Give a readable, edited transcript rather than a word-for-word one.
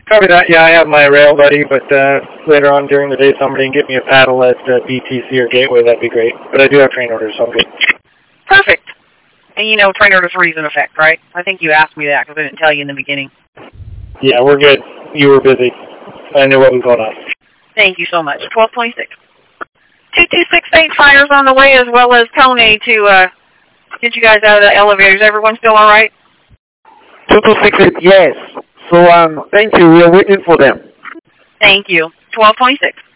Copy that. Yeah, I have my rail buddy, but later on during the day, somebody can get me a paddle at BTC or Gateway. That'd be great. But I do have train orders, so I'm good. Perfect. And you know train order 3 is in effect, right? I think you asked me that because I didn't tell you in the beginning. Yeah, we're good. You were busy. I knew what was going on. Thank you so much. 1226. 2268 fires on the way, as well as Tony to get you guys out of the elevators. Everyone still all right? 2268, yes. So, thank you. We are waiting for them. Thank you. 1226.